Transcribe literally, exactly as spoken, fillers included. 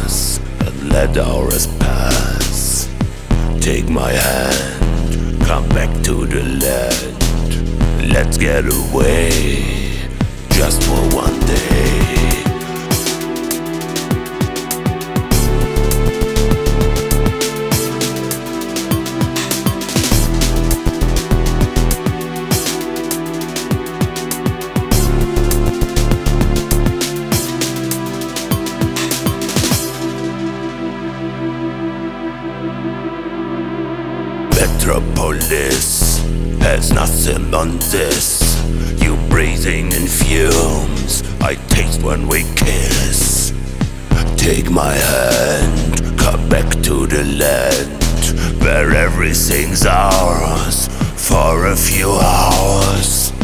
us and let ours pass. Take my hand, come back to the land. Let's get away, just for one day. Metropolis has nothing on this. You breathing in fumes I taste when we kiss. Take my hand, come back to the land where everything's ours for a few hours.